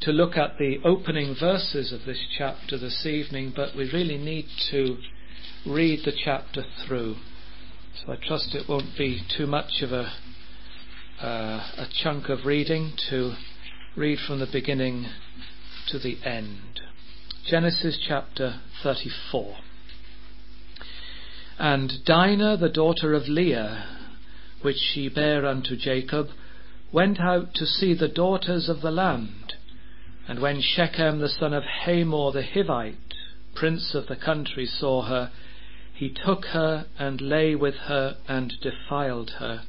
to look at the opening verses of this chapter this evening, but we really need to read the chapter through. So I trust it won't be too much of a chunk of reading to read from the beginning to the end. Genesis chapter 34. And Dinah, the daughter of Leah, which she bare unto Jacob, went out to see the daughters of the land. And when Shechem the son of Hamor the Hivite, prince of the country, saw her, he took her and lay with her and defiled her.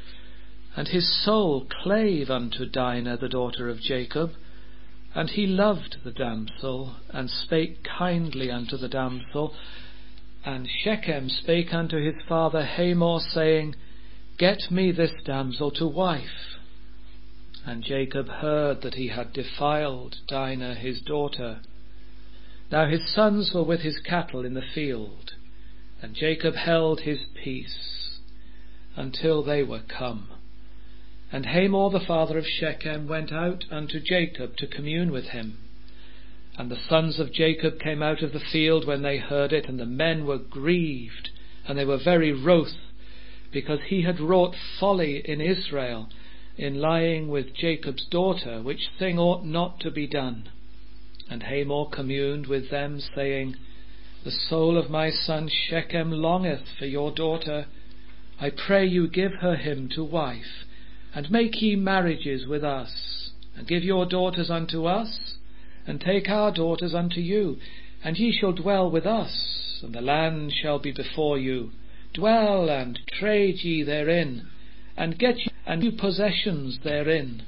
And his soul clave unto Dinah the daughter of Jacob, and he loved the damsel, and spake kindly unto the damsel. And Shechem spake unto his father Hamor, saying, Get me this damsel to wife. And Jacob heard that he had defiled Dinah his daughter. Now his sons were with his cattle in the field, and Jacob held his peace until they were come. And Hamor the father of Shechem went out unto Jacob to commune with him. And the sons of Jacob came out of the field when they heard it, and the men were grieved, and they were very wroth, because he had wrought folly in Israel, in lying with Jacob's daughter, which thing ought not to be done. And Hamor communed with them, saying, The soul of my son Shechem longeth for your daughter. I pray you give her him to wife, and make ye marriages with us, and give your daughters unto us, and take our daughters unto you, and ye shall dwell with us, and the land shall be before you. Dwell and trade ye therein, and get you possessions therein.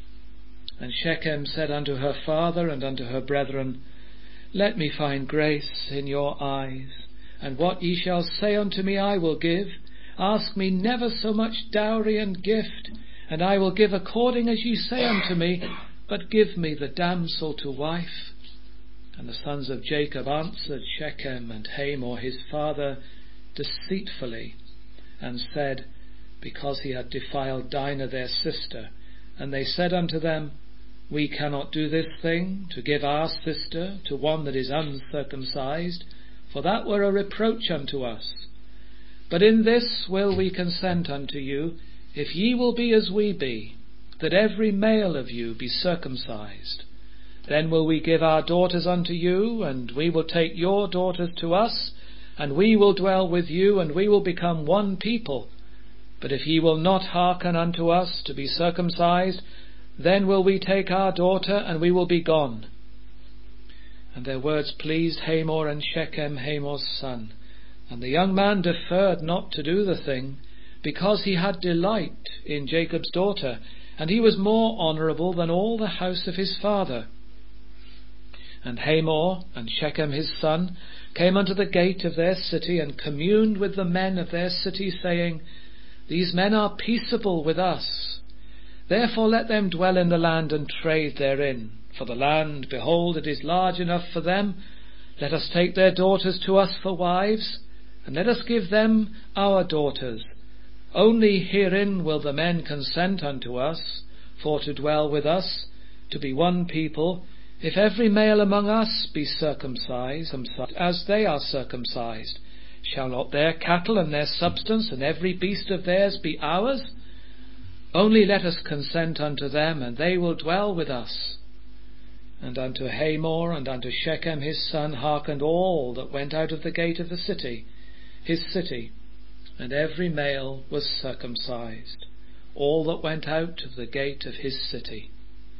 And Shechem said unto her father and unto her brethren, Let me find grace in your eyes, and what ye shall say unto me I will give. Ask me never so much dowry and gift, and I will give according as ye say unto me, but give me the damsel to wife. And the sons of Jacob answered Shechem and Hamor his father deceitfully, and said, Because he had defiled Dinah their sister. And they said unto them, We cannot do this thing, to give our sister to one that is uncircumcised, for that were a reproach unto us. But in this will we consent unto you, if ye will be as we be, that every male of you be circumcised. Then will we give our daughters unto you, and we will take your daughters to us, and we will dwell with you, and we will become one people. But if ye will not hearken unto us to be circumcised, then will we take our daughter, and we will be gone. And their words pleased Hamor and Shechem, Hamor's son. And the young man deferred not to do the thing, because he had delight in Jacob's daughter, and he was more honourable than all the house of his father. And Hamor and Shechem his son came unto the gate of their city, and communed with the men of their city, saying, These men are peaceable with us. Therefore let them dwell in the land and trade therein. For the land, behold, it is large enough for them. Let us take their daughters to us for wives, and let us give them our daughters. Only herein will the men consent unto us, for to dwell with us, to be one people, if every male among us be circumcised, as they are circumcised. Shall not their cattle and their substance and every beast of theirs be ours? Only let us consent unto them, and they will dwell with us. And unto Hamor and unto Shechem his son hearkened all that went out of the gate of the city, his city, and every male was circumcised, all that went out of the gate of his city.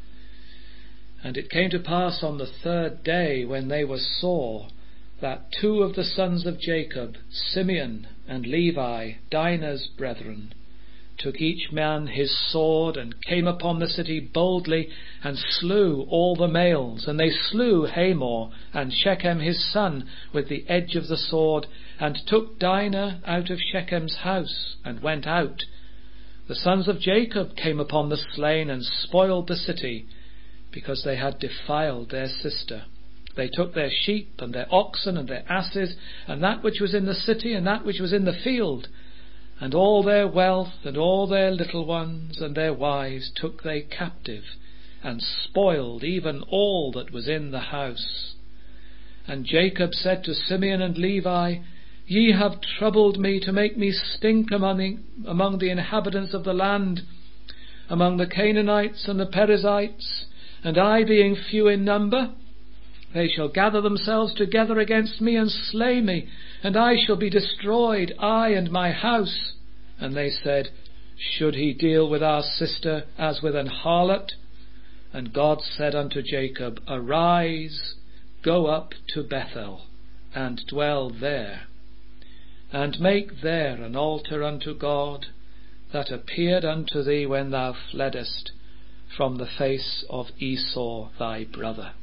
And it came to pass on the third day, when they were sore, that two of the sons of Jacob, Simeon and Levi, Dinah's brethren, took each man his sword, and came upon the city boldly, and slew all the males. And they slew Hamor and Shechem his son with the edge of the sword, and took Dinah out of Shechem's house, and went out. The sons of Jacob came upon the slain, and spoiled the city, because they had defiled their sister. They took their sheep, and their oxen, and their asses, and that which was in the city, and that which was in the field, and all their wealth, and all their little ones, and their wives took they captive, and spoiled even all that was in the house. And Jacob said to Simeon and Levi, Ye have troubled me to make me stink among the inhabitants of the land, among the Canaanites and the Perizzites, and I being few in number. They shall gather themselves together against me and slay me, and I shall be destroyed, I and my house. And they said, Should he deal with our sister as with an harlot? And God said unto Jacob, Arise, go up to Bethel, and dwell there, and make there an altar unto God, that appeared unto thee when thou fleddest from the face of Esau thy brother.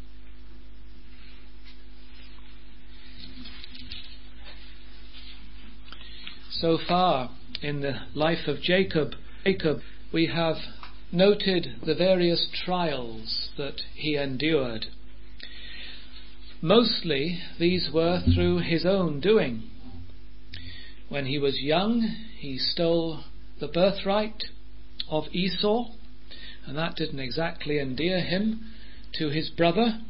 So far in the life of Jacob, we have noted the various trials that he endured. Mostly these were through his own doing. When he was young, he stole the birthright of Esau, and that didn't exactly endear him to his brother.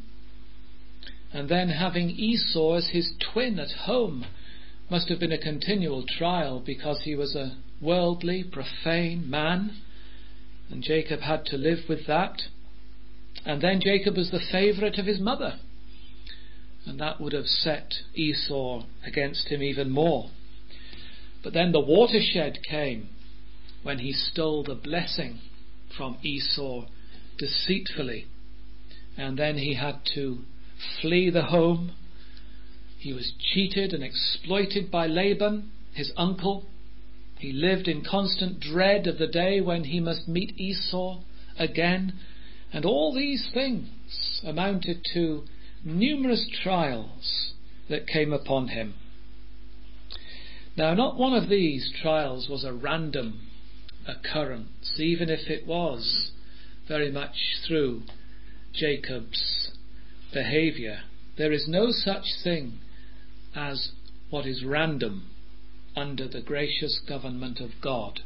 And then having Esau as his twin at home must have been a continual trial, because he was a worldly, profane man, and Jacob had to live with that. And then Jacob was the favourite of his mother, and that would have set Esau against him even more. But then the watershed came when he stole the blessing from Esau deceitfully, and then he had to flee the home. He was cheated and exploited by Laban, his uncle. He lived in constant dread of the day when he must meet Esau again. And all these things amounted to numerous trials that came upon him. Now, not one of these trials was a random occurrence, even if it was very much through Jacob's behaviour. There is no such thing as what is random under the gracious government of God.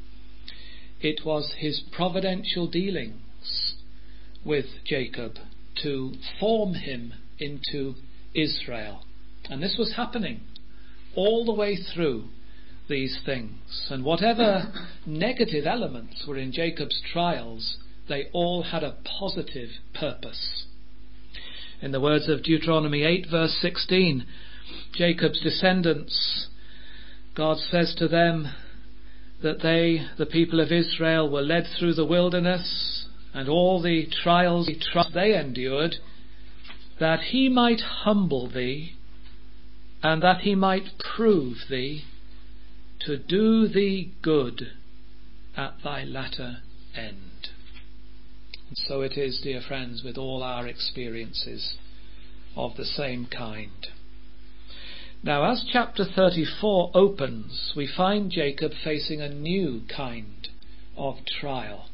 It was his providential dealings with Jacob to form him into Israel. And this was happening all the way through these things. And whatever negative elements were in Jacob's trials, they all had a positive purpose. In the words of Deuteronomy 8 verse 16, Jacob's descendants, God says to them that they, the people of Israel, were led through the wilderness and all the trials they endured, that he might humble thee, and that he might prove thee, to do thee good at thy latter end. And so it is, dear friends, with all our experiences of the same kind. Now, as chapter 34 opens, we find Jacob facing a new kind of trial.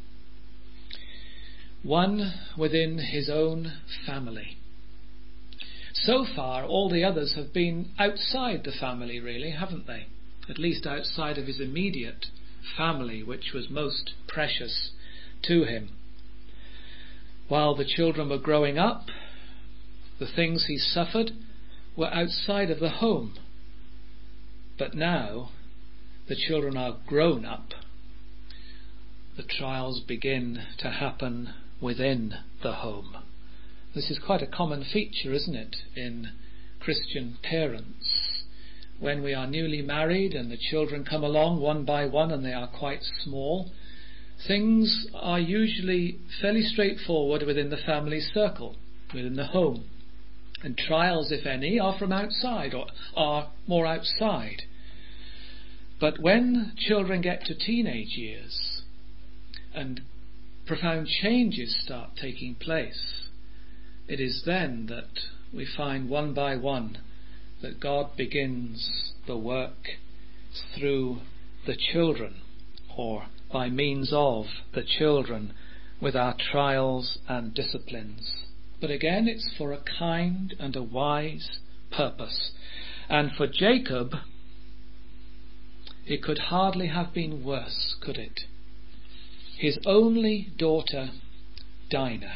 One within his own family. So far, all the others have been outside the family, really, haven't they? At least outside of his immediate family, which was most precious to him. While the children were growing up, the things he suffered were outside of the home. But now the children are grown up. The trials begin to happen within the home. This is quite a common feature, isn't it, in Christian parents? When we are newly married and the children come along one by one and they are quite small, things are usually fairly straightforward within the family circle, within the home. And trials, if any, are from outside, or are more outside. But when children get to teenage years and profound changes start taking place, it is then that we find one by one that God begins the work through the children, or by means of the children, with our trials and disciplines. But again, it's for a kind and a wise purpose. And for Jacob, it could hardly have been worse, could it? His only daughter Dinah.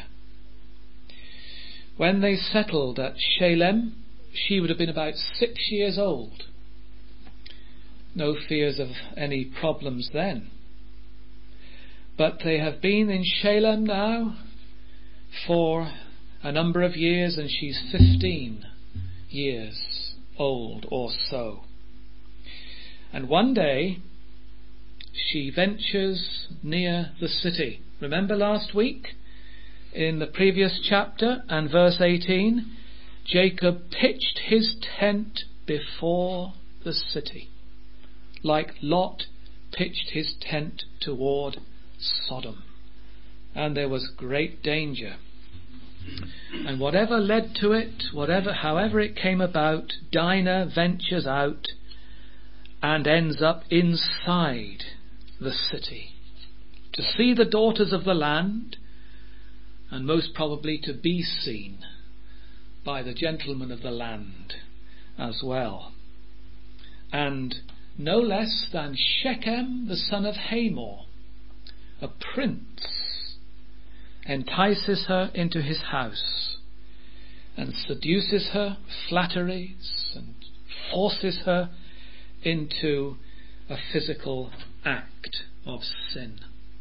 When they settled at Shalem, she would have been about 6 years old. No fears of any problems then. But they have been in Shalem now for a number of years, and she's 15 years old or so. And one day she ventures near the city. Remember last week in the previous chapter and verse 18, Jacob pitched his tent before the city, like Lot pitched his tent toward Sodom. And there was great danger. And whatever led to it, however it came about, Dinah ventures out and ends up inside the city to see the daughters of the land, and most probably to be seen by the gentlemen of the land as well. And no less than Shechem, the son of Hamor, a prince, entices her into his house and seduces her, flatteries, and forces her into a physical act of sin.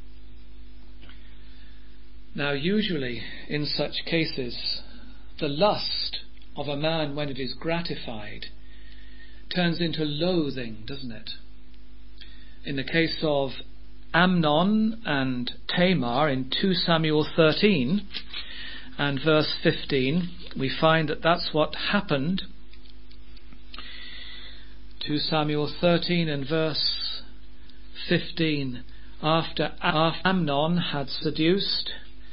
Now, usually in such cases, the lust of a man, when it is gratified, turns into loathing, doesn't it? In the case of Amnon and Tamar in 2 Samuel 13 and verse 15, we find that that's what happened. 2 Samuel 13 and verse 15, after Amnon had seduced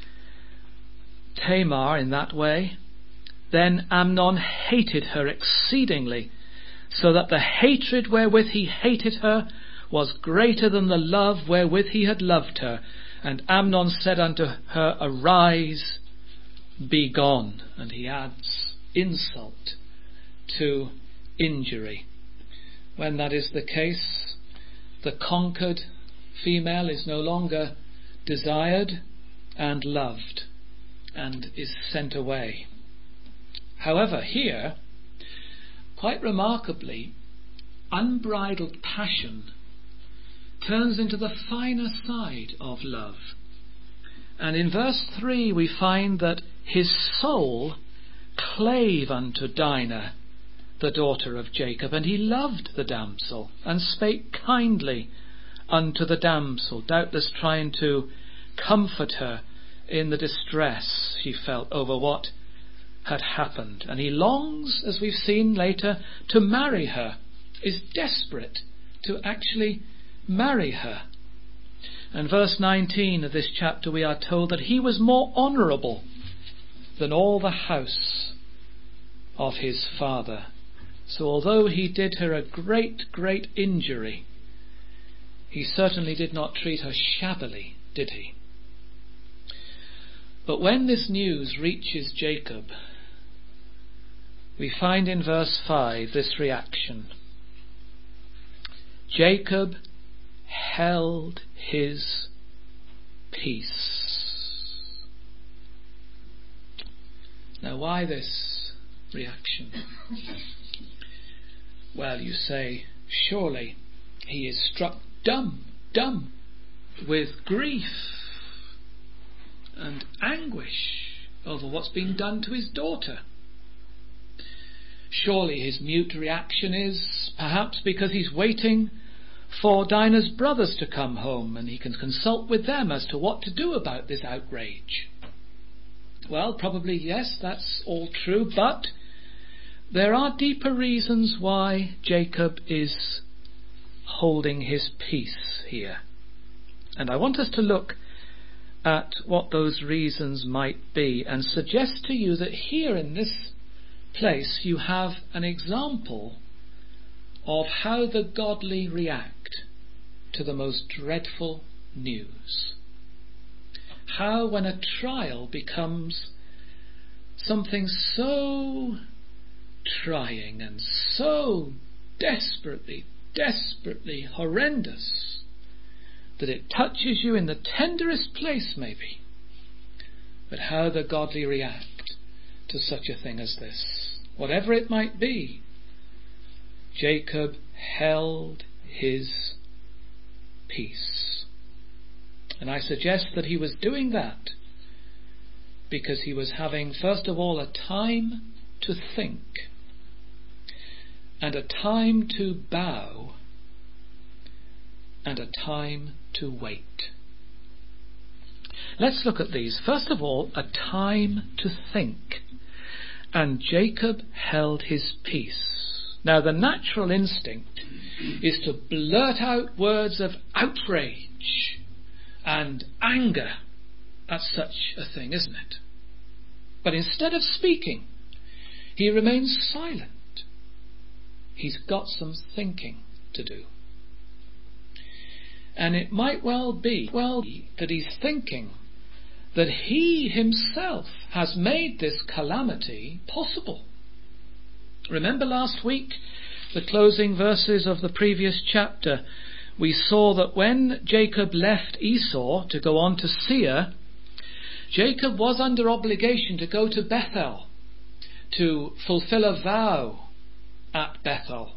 Tamar in that way, then Amnon hated her exceedingly, so that the hatred wherewith he hated her was greater than the love wherewith he had loved her. And Amnon said unto her, Arise, be gone. And he adds insult to injury. When that is the case, the conquered female is no longer desired and loved, and is sent away. However, here, quite remarkably, unbridled passion turns into the finer side of love. And in verse 3 we find that his soul clave unto Dinah, the daughter of Jacob, and he loved the damsel, and spake kindly unto the damsel, doubtless trying to comfort her in the distress she felt over what had happened. And he longs, as we've seen later, to marry her, is desperate to actually marry her. And verse 19 of this chapter, we are told that he was more honourable than all the house of his father. So although he did her a great, great injury, he certainly did not treat her shabbily, did he? But when this news reaches Jacob, we find in verse 5 this reaction. Jacob held his peace. Now, why this reaction? Well, you say, surely he is struck dumb with grief and anguish over what's been done to his daughter. Surely his mute reaction is perhaps because he's waiting for Dinah's brothers to come home and he can consult with them as to what to do about this outrage. Well, probably yes, that's all true, but there are deeper reasons why Jacob is holding his peace here. And I want us to look at what those reasons might be and suggest to you that here in this place you have an example of how the godly react to the most dreadful news. How when a trial becomes something so trying and so desperately horrendous that it touches you in the tenderest place maybe, But how the godly react to such a thing as this. Whatever it might be, Jacob held his peace. And I suggest that he was doing that because he was having, first of all, a time to think and a time to bow and a time to wait. Let's look at these. First of all, a time to think. And Jacob held his peace. Now, the natural instinct is to blurt out words of outrage and anger at such a thing, isn't it? But instead of speaking, he remains silent. He's got some thinking to do. And it might well be that he's thinking that he himself has made this calamity possible. Remember last week, the closing verses of the previous chapter, we saw that when Jacob left Esau to go on to Seir, Jacob was under obligation to go to Bethel to fulfill a vow at Bethel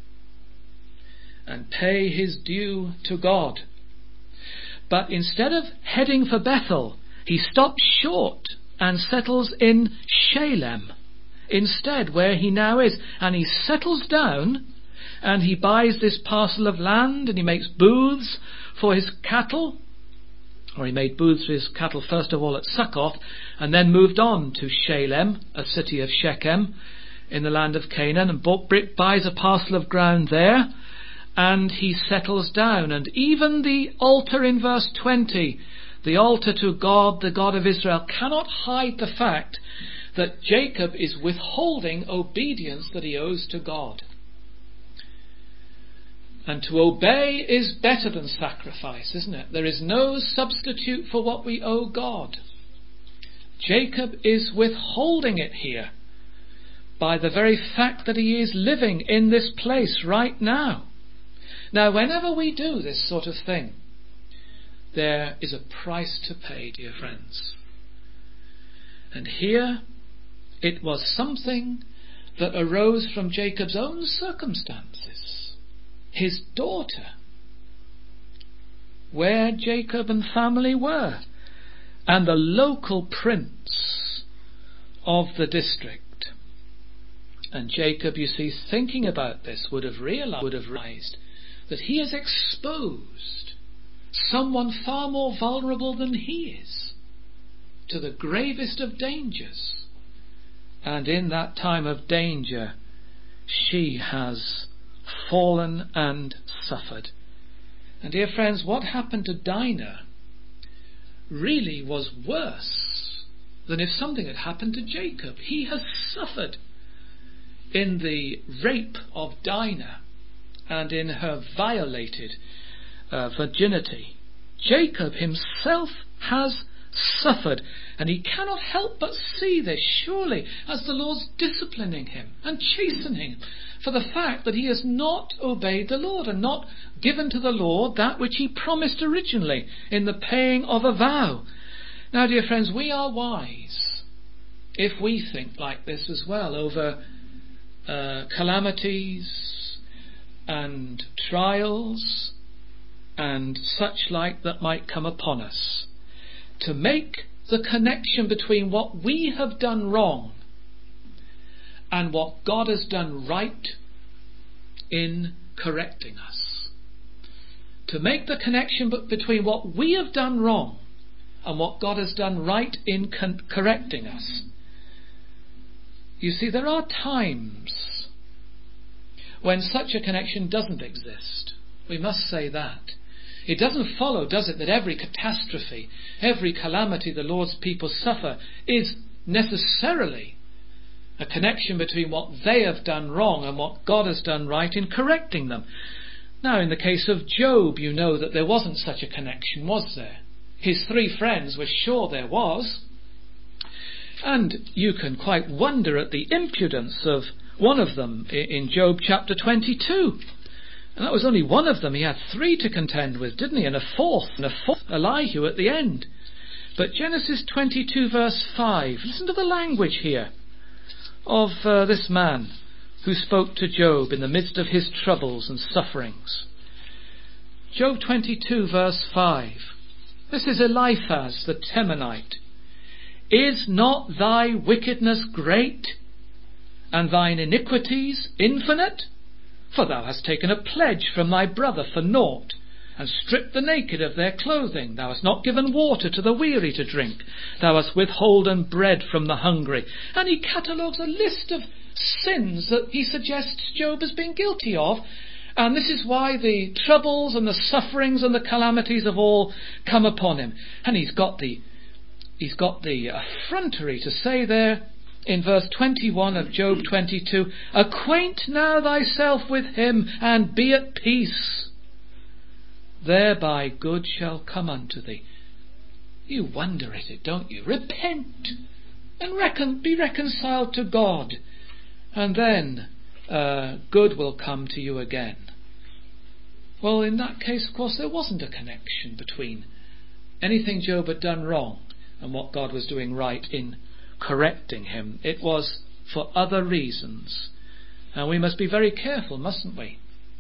and pay his due to God. But instead of heading for Bethel, he stops short and settles in Shalem instead, where he now is. And he settles down and he buys this parcel of land and he makes booths for his cattle. Or he made booths for his cattle first of all at Succoth and then moved on to Shalem, a city of Shechem in the land of Canaan, and buys a parcel of ground there and he settles down. And even the altar in verse 20, the altar to God, the God of Israel, cannot hide the fact that Jacob is withholding obedience that he owes to God. And to obey is better than sacrifice, isn't it? There is no substitute for what we owe God. Jacob is withholding it here by the very fact that he is living in this place right now. Now, whenever we do this sort of thing, there is a price to pay, dear friends. And here it was something that arose from Jacob's own circumstances. His daughter, where Jacob and family were, and the local prince of the district. And Jacob, you see, thinking about this, would have realized that he has exposed someone far more vulnerable than he is to the gravest of dangers. And in that time of danger, she has fallen and suffered. And dear friends, what happened to Dinah really was worse than if something had happened to Jacob. He has suffered in the rape of Dinah and in her violated virginity. Jacob himself has suffered, and he cannot help but see this, surely, as the Lord's disciplining him and chastening him for the fact that he has not obeyed the Lord and not given to the Lord that which he promised originally in the paying of a vow. Now, dear friends, we are wise if we think like this as well over calamities and trials and such like that might come upon us, to make the connection between what we have done wrong and what God has done right in correcting us. To make the connection between what we have done wrong and what God has done right in correcting us. You see, there are times when such a connection doesn't exist. We must say that. It doesn't follow, does it, that every catastrophe, every calamity the Lord's people suffer is necessarily a connection between what they have done wrong and what God has done right in correcting them. Now, in the case of Job, you know that there wasn't such a connection, was there? His 3 friends were sure there was. And you can quite wonder at the impudence of one of them in Job chapter 22. And that was only one of them. He had 3 to contend with, didn't he? And a fourth, Elihu at the end. But Genesis 22 verse 5, listen to the language here of this man who spoke to Job in the midst of his troubles and sufferings. Job 22 verse 5. This is Eliphaz the Temanite. Is not thy wickedness great, and thine iniquities infinite? For thou hast taken a pledge from thy brother for naught, and stripped the naked of their clothing. Thou hast not given water to the weary to drink. Thou hast withholden bread from the hungry. And he catalogues a list of sins that he suggests Job has been guilty of. And this is why the troubles and the sufferings and the calamities have all come upon him. And he's got the effrontery to say there in verse 21 of Job 22, acquaint now thyself with him, and be at peace. Thereby good shall come unto thee. You wonder at it, don't you? Repent and be reconciled to God, and then good will come to you again. Well, in that case, of course, there wasn't a connection between anything Job had done wrong and what God was doing right in correcting him. It was for other reasons. And we must be very careful, mustn't we,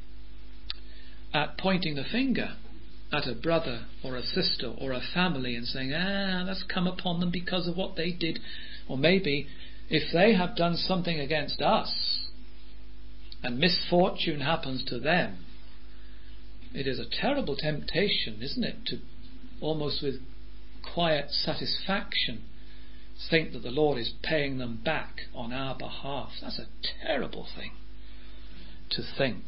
at pointing the finger at a brother or a sister or a family and saying, that's come upon them because of what they did. Or maybe if they have done something against us and misfortune happens to them, it is a terrible temptation, isn't it, to almost with quiet satisfaction think that the Lord is paying them back on our behalf. That's a terrible thing to think.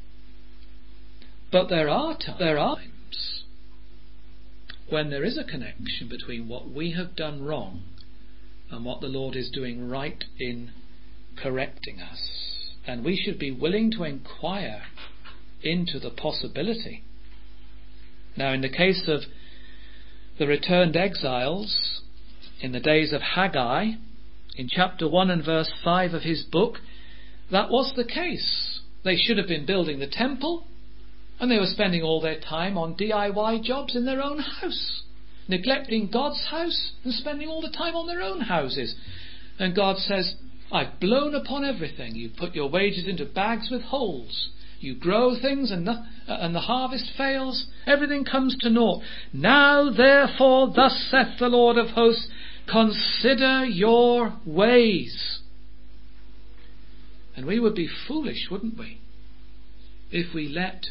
But there are times when there is a connection between what we have done wrong and what the Lord is doing right in correcting us. And we should be willing to inquire into the possibility. Now, in the case of the returned exiles in the days of Haggai, in chapter 1 and verse 5 of his book, that was the case. They should have been building the temple, and they were spending all their time on DIY jobs in their own house, neglecting God's house and spending all the time on their own houses. And God says, I've blown upon everything. You put your wages into bags with holes. You grow things and the harvest fails. Everything comes to naught. Now therefore, thus saith the Lord of hosts, consider your ways. And we would be foolish, wouldn't we, if we let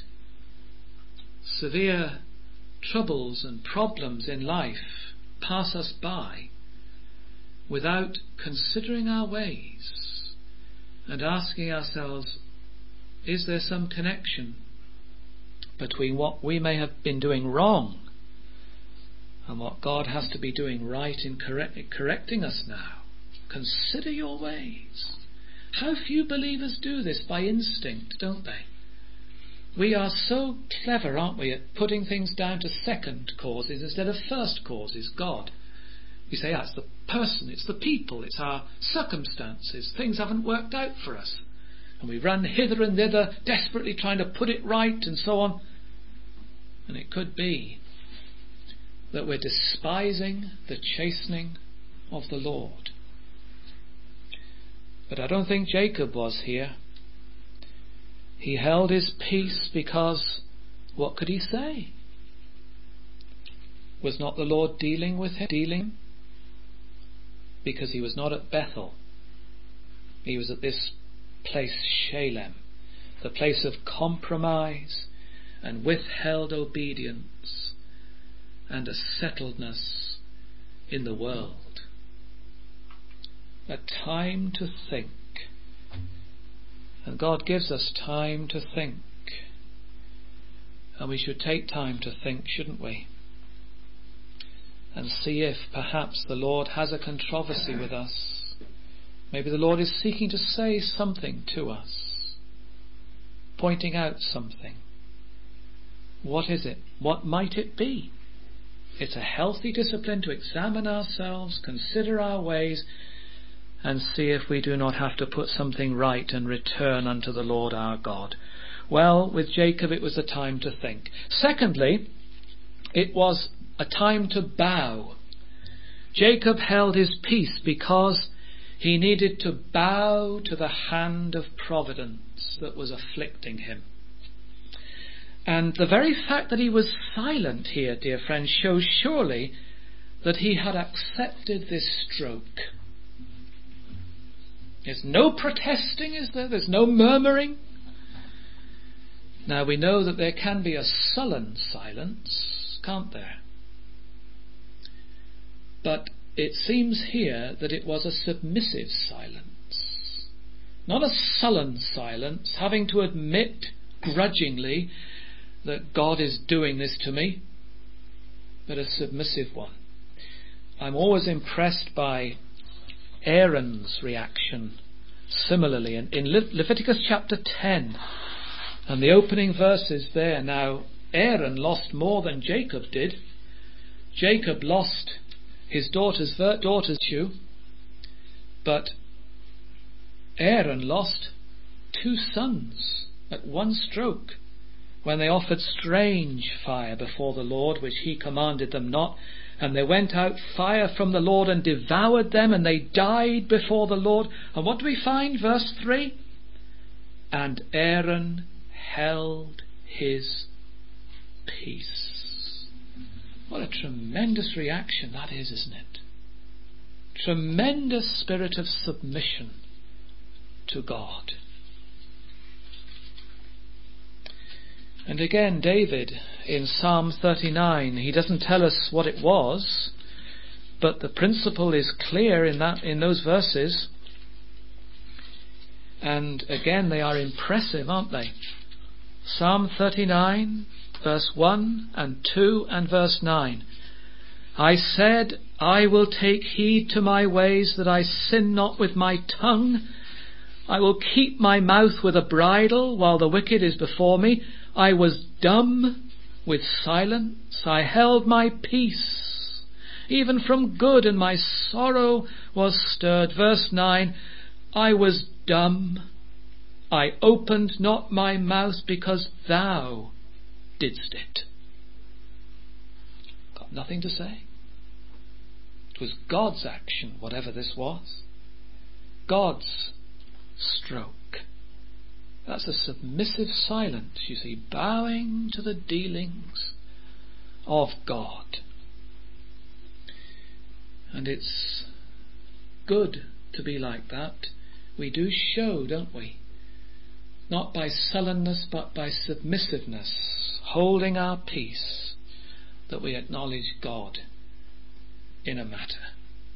severe troubles and problems in life pass us by without considering our ways and asking ourselves, is there some connection between what we may have been doing wrong and what God has to be doing right in correcting us now? Consider your ways. How few believers do this by instinct, don't they? We are so clever, aren't we, at putting things down to second causes instead of first causes, God. We say, it's the person, it's the people, it's our circumstances. Things haven't worked out for us. And we run hither and thither, desperately trying to put it right and so on. And it could be that we're despising the chastening of the Lord. But I don't think Jacob was here. He held his peace because, what could he say? Was not the Lord dealing with him? Because he was not at Bethel. He was at this place, Shalem, the place of compromise and withheld obedience and a settledness in the world. A time to think. And God gives us time to think. And we should take time to think, shouldn't we? And see if perhaps the Lord has a controversy with us. Maybe the Lord is seeking to say something to us, pointing out something. What is it? What might it be? It's a healthy discipline to examine ourselves, consider our ways, and see if we do not have to put something right and return unto the Lord our God. Well, with Jacob it was a time to think. Secondly, it was a time to bow. Jacob held his peace because he needed to bow to the hand of providence that was afflicting him. And the very fact that he was silent here, dear friends, shows surely that he had accepted this stroke. There's no protesting, is there? There's no murmuring. Now we know that there can be a sullen silence, can't there? But it seems here that it was a submissive silence. Not a sullen silence, having to admit grudgingly that God is doing this to me, but a submissive one. I'm always impressed by Aaron's reaction similarly in Leviticus chapter 10 and the opening verses there. Now Aaron lost more than Jacob did. Jacob lost his daughter's issue, but Aaron lost 2 sons at one stroke when they offered strange fire before the Lord, which he commanded them not. And there went out fire from the Lord and devoured them, and they died before the Lord. And what do we find? Verse 3. And Aaron held his peace. What a tremendous reaction that is, isn't it? Tremendous spirit of submission to God. And again, David, in Psalm 39, he doesn't tell us what it was, but the principle is clear in those verses. And again, they are impressive, aren't they? Psalm 39, verse 1 and 2 and verse 9. I said, I will take heed to my ways, that I sin not with my tongue. I will keep my mouth with a bridle, while the wicked is before me. I was dumb with silence. I held my peace, even from good, and my sorrow was stirred. Verse 9, I was dumb. I opened not my mouth, because thou didst it. Got nothing to say. It was God's action, whatever this was. God's stroke. That's a submissive silence, you see, bowing to the dealings of God. And it's good to be like that. We do show, don't we? Not by sullenness, but by submissiveness, holding our peace, that we acknowledge God in a matter.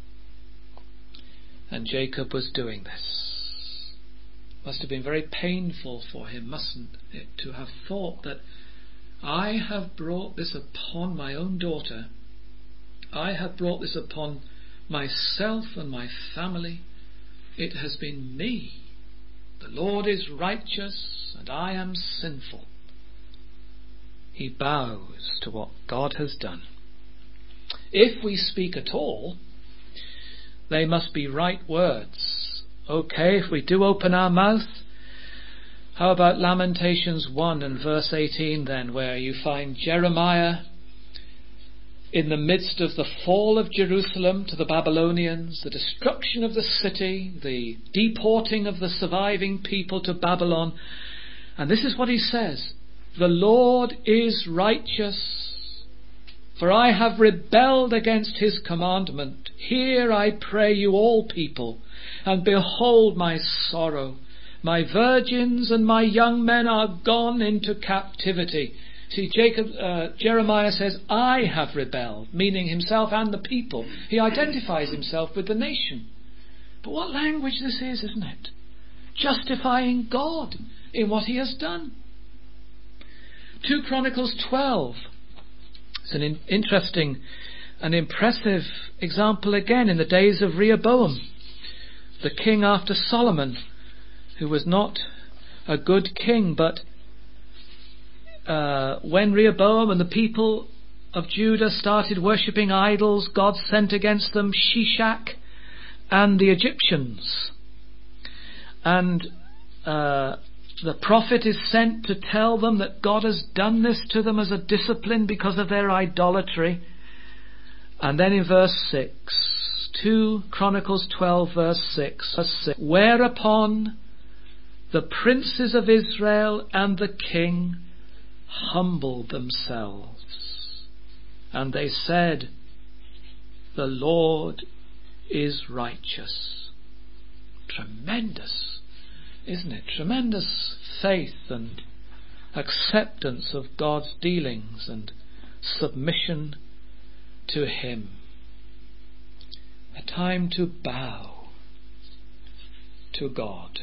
And Jacob was doing this. Must have been very painful for him, mustn't it, to have thought that I have brought this upon my own daughter. I have brought this upon myself and my family. It has been me. The Lord is righteous and I am sinful. He bows to what God has done. If we speak at all, they must be right words. Okay, if we do open our mouth, how about Lamentations 1 and verse 18 then, where you find Jeremiah in the midst of the fall of Jerusalem to the Babylonians, the destruction of the city, the deporting of the surviving people to Babylon. And this is what he says, the Lord is righteous, for I have rebelled against his commandment. Hear, I pray you, all people, and behold my sorrow. My virgins and my young men are gone into captivity. See, Jeremiah says, I have rebelled, meaning himself and the people. He identifies himself with the nation. But what language this is, isn't it? Justifying God in what he has done. 2 Chronicles 12. It's an interesting and impressive example again in the days of Rehoboam, the king after Solomon, who was not a good king, but when Rehoboam and the people of Judah started worshipping idols, God sent against them Shishak and the Egyptians. And the prophet is sent to tell them that God has done this to them as a discipline because of their idolatry. And then in verse 6, 2 Chronicles 12 verse 6, whereupon the princes of Israel and the king humbled themselves, and they said, the Lord is righteous. Tremendous, isn't it? Tremendous faith and acceptance of God's dealings and submission to Him. A time to bow to God.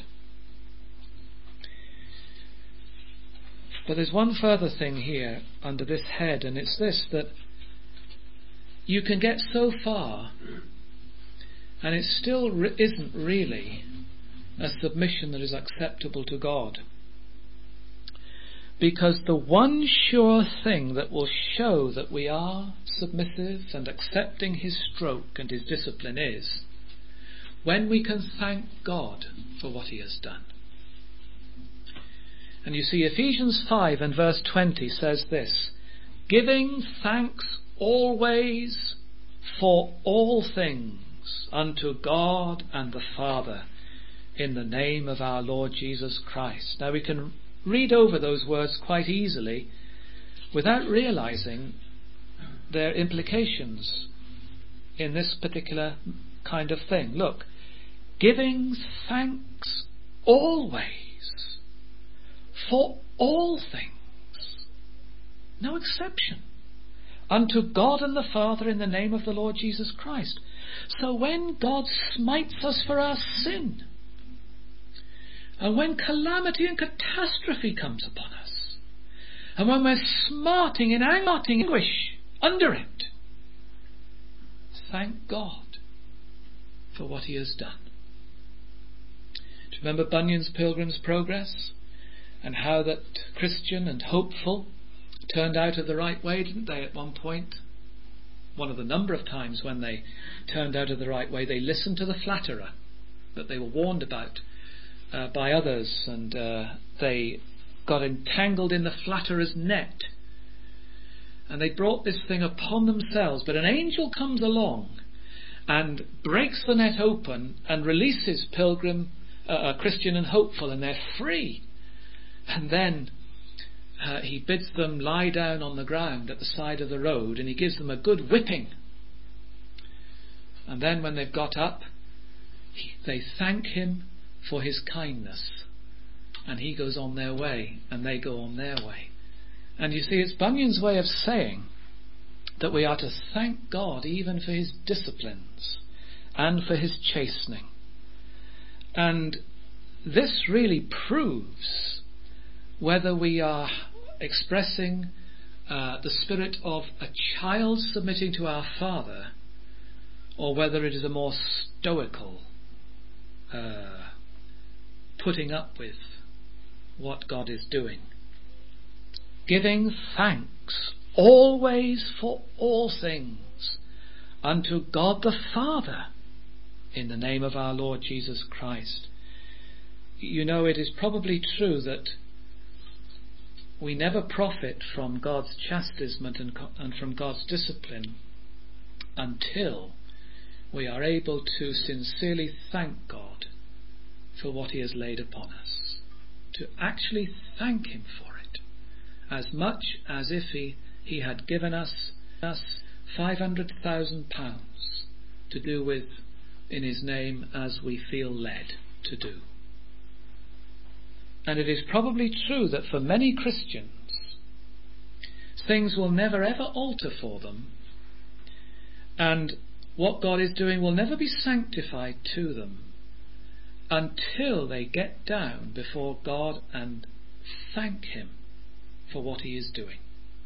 But there's one further thing here under this head, and it's this, that you can get so far and it still isn't really a submission that is acceptable to God. Because the one sure thing that will show that we are submissive and accepting His stroke and His discipline is when we can thank God for what He has done. And you see, Ephesians 5 and verse 20 says this, giving thanks always for all things unto God and the Father in the name of our Lord Jesus Christ. Now we can read over those words quite easily without realizing their implications in this particular kind of thing. Look, giving thanks always for all things, no exception, unto God and the Father in the name of the Lord Jesus Christ. So when God smites us for our sin, and when calamity and catastrophe comes upon us, and when we're smarting in anguish under it, thank God for what He has done. Do you remember Bunyan's Pilgrim's Progress? And how that Christian and hopeful turned out of the right way, didn't they, at one point? One of the number of times when they turned out of the right way, they listened to the flatterer that they were warned about by others, and they got entangled in the flatterer's net, and they brought this thing upon themselves. But an angel comes along and breaks the net open and releases Christian and hopeful, and they're free. And then he bids them lie down on the ground at the side of the road, and he gives them a good whipping. And then when they've got up, they thank him for his kindness, and he goes on their way, and they go on their way. And you see, it's Bunyan's way of saying that we are to thank God even for His disciplines and for His chastening. And this really proves whether we are expressing the spirit of a child submitting to our Father, or whether it is a more stoical putting up with what God is doing. Giving thanks always for all things unto God the Father in the name of our Lord Jesus Christ. You know, it is probably true that we never profit from God's chastisement and from God's discipline until we are able to sincerely thank God for what He has laid upon us. To actually thank Him for it, as much as if He had given us £500,000 to do with in His name as we feel led to do. And it is probably true that for many Christians, things will never ever alter for them, and what God is doing will never be sanctified to them until they get down before God and thank Him for what He is doing.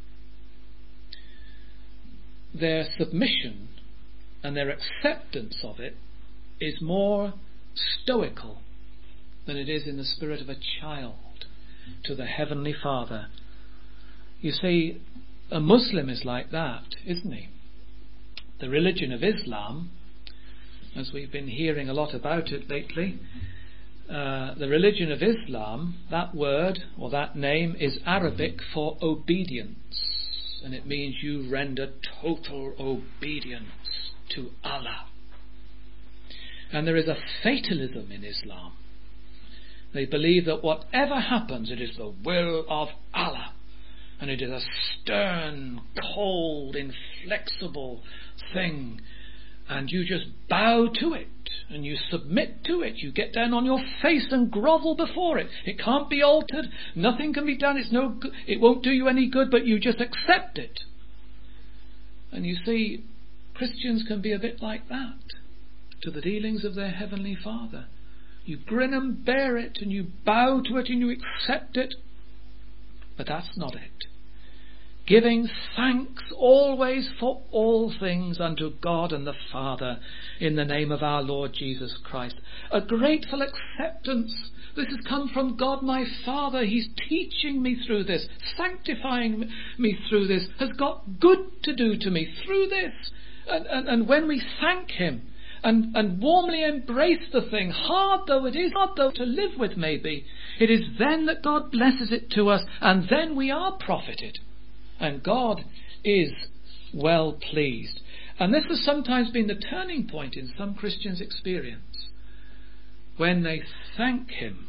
Their submission and their acceptance of it is more stoical than it is in the spirit of a child to the Heavenly Father. You see, a Muslim is like that, isn't he? The religion of Islam, as we've been hearing a lot about it lately, the religion of Islam, that word or that name is Arabic for obedience. and it means you render total obedience to Allah. And there is a fatalism in Islam. They believe that whatever happens, it is the will of Allah. And it is a stern, cold, inflexible thing. And you just bow to it. And you submit to it. You get down on your face and grovel before it. It can't be altered. Nothing can be done. It's no good. It won't do you any good, but you just accept it. And you see, Christians can be a bit like that to the dealings of their Heavenly Father. You grin and bear it, and you bow to it, and you accept it. But that's not it. Giving thanks always for all things unto God and the Father in the name of our Lord Jesus Christ. A grateful acceptance. This has come from God my Father. He's teaching me through this, sanctifying me through this, has got good to do to me through this. And when we thank Him and warmly embrace the thing, hard though it is, hard though to live with maybe, it is then that God blesses it to us, and then we are profited. And God is well pleased. And this has sometimes been the turning point in some Christians' experience, when they thank Him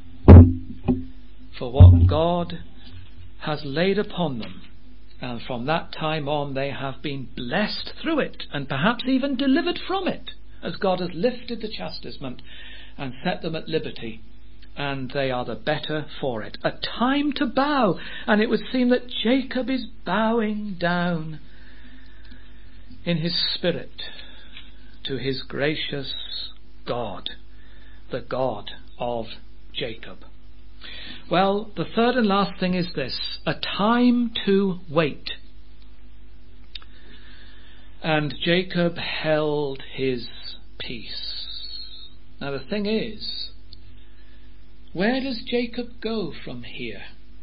for what God has laid upon them. And from that time on they have been blessed through it, and perhaps even delivered from it, as God has lifted the chastisement and set them at liberty. And they are the better for it. A time to bow. And it would seem that Jacob is bowing down in his spirit to his gracious God, the God of Jacob. Well, the third and last thing is this: a time to wait. And Jacob held his peace. Now the thing is, where does Jacob go from here?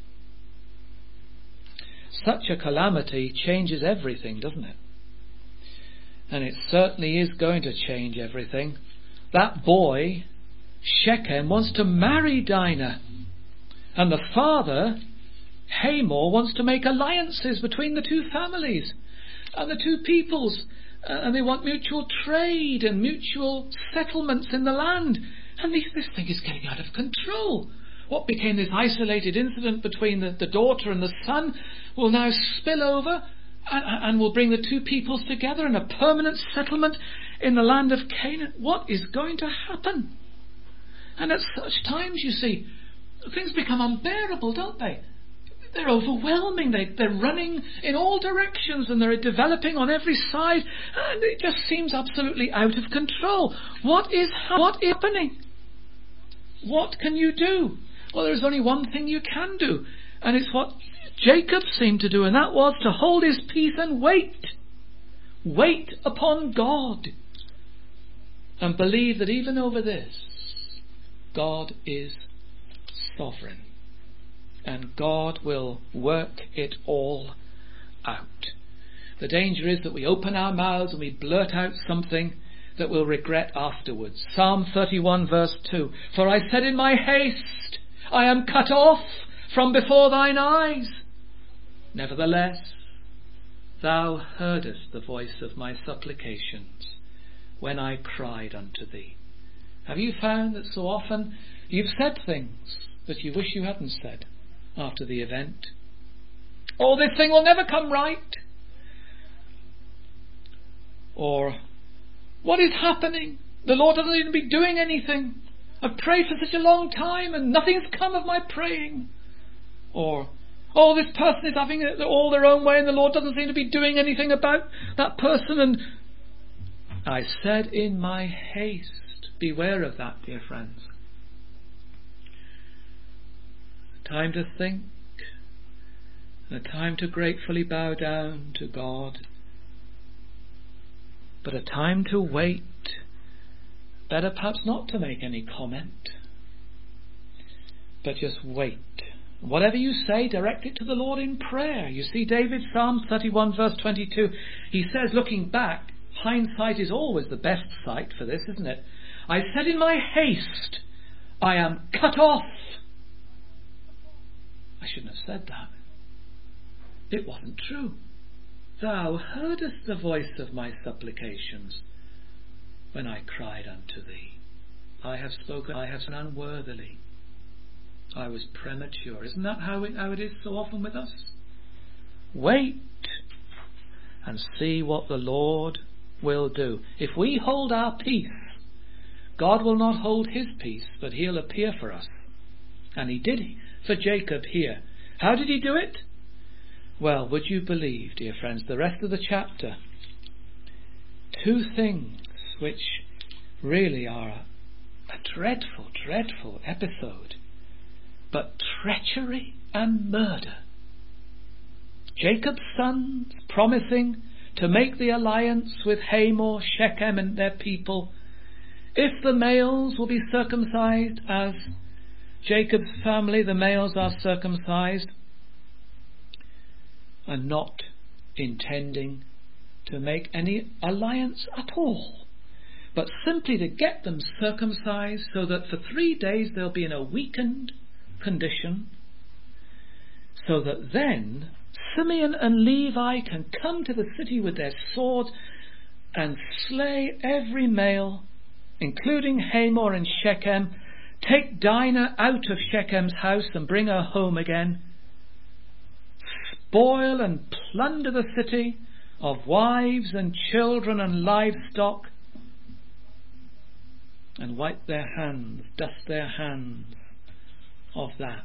Such a calamity changes everything, doesn't it? And it certainly is going to change everything. That boy, Shechem, wants to marry Dinah. And the father, Hamor, wants to make alliances between the two families and the two peoples. And they want mutual trade and mutual settlements in the land. And this thing is getting out of control. What became this isolated incident between the daughter and the son will now spill over and will bring the two peoples together in a permanent settlement in the land of Canaan. What is going to happen? And at such times, you see, things become unbearable, don't they? They're overwhelming. They're running in all directions, and they're developing on every side, and it just seems absolutely out of control. What is happening? What can you do? Well, there's only one thing you can do, and it's what Jacob seemed to do, and that was to hold his peace and wait. Wait upon God. And believe that even over this, God is sovereign. And God will work it all out. The danger is that we open our mouths and we blurt out something that we'll regret afterwards. Psalm 31 verse 2. For I said in my haste, I am cut off from before thine eyes. Nevertheless, thou heardest the voice of my supplications when I cried unto thee. Have you found that so often you've said things that you wish you hadn't said after the event? Oh, this thing will never come right. Or, what is happening? The Lord doesn't even be doing anything. I've prayed for such a long time and nothing's come of my praying. Or, oh, this person is having it all their own way and the Lord doesn't seem to be doing anything about that person. And I said in my haste, beware of that, dear friends. A time to think, and a time to gratefully bow down to God, but a time to wait. Better perhaps not to make any comment, but just wait. Whatever you say, direct it to the Lord in prayer. You see, David, Psalm 31 verse 22, he says, looking back, hindsight is always the best sight for this, isn't it? I said in my haste, I am cut off. I shouldn't have said that. It wasn't true. Thou heardest the voice of my supplications when I cried unto thee. I have spoken unworthily. I was premature. Isn't that how it is so often with us? Wait and see what the Lord will do. If we hold our peace, God will not hold his peace, but he'll appear for us. And he did for Jacob here. How did he do it? Well, would you believe, dear friends, the rest of the chapter? Two things which really are a dreadful, dreadful episode. But treachery and murder. Jacob's sons promising to make the alliance with Hamor, Shechem and their people. If the males will be circumcised as Jacob's family, the males are circumcised, and not intending to make any alliance at all, but simply to get them circumcised so that for 3 days they'll be in a weakened condition, so that then Simeon and Levi can come to the city with their swords and slay every male, including Hamor and Shechem, take Dinah out of Shechem's house and bring her home again, spoil and plunder the city of wives and children and livestock, and wipe their hands, dust their hands of that.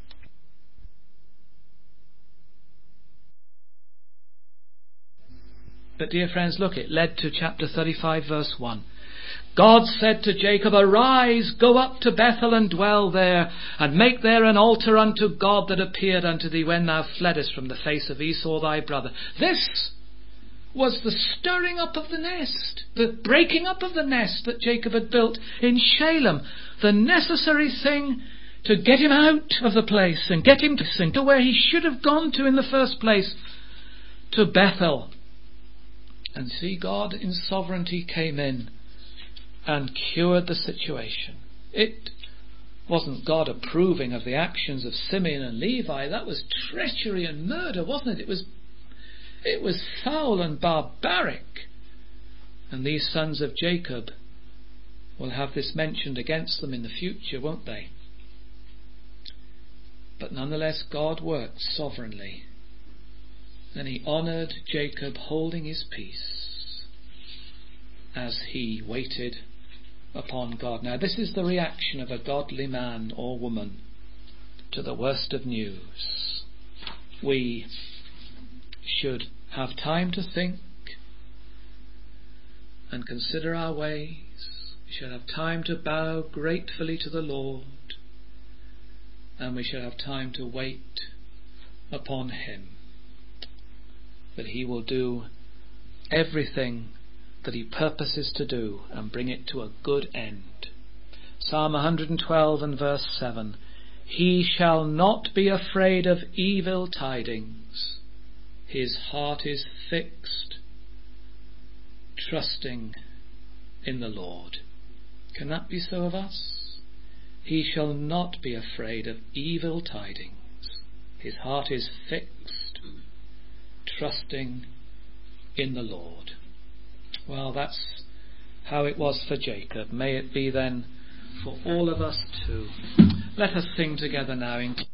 But dear friends, look, it led to chapter 35 verse 1. God said to Jacob, Arise, go up to Bethel and dwell there, and make there an altar unto God that appeared unto thee when thou fleddest from the face of Esau thy brother. This was the stirring up of the nest, the breaking up of the nest that Jacob had built in Shalem, the necessary thing to get him out of the place and get him to where he should have gone to in the first place, to Bethel. And see, God in sovereignty came in and cured the situation. It wasn't God approving of the actions of Simeon and Levi. That was treachery and murder, wasn't it? It was foul and barbaric. And these sons of Jacob will have this mentioned against them in the future, won't they? But nonetheless, God worked sovereignly. And he honoured Jacob holding his peace as he waited upon God. Now, this is the reaction of a godly man or woman to the worst of news. We should have time to think and consider our ways. We should have time to bow gratefully to the Lord, and we should have time to wait upon him, that he will do everything that he purposes to do and bring it to a good end. Psalm 112 and verse 7. He shall not be afraid of evil tidings. His heart is fixed, trusting in the Lord. Can that be so of us? He shall not be afraid of evil tidings. His heart is fixed, trusting in the Lord. Well, that's how it was for Jacob. May it be then for all of us too. Let us sing together now in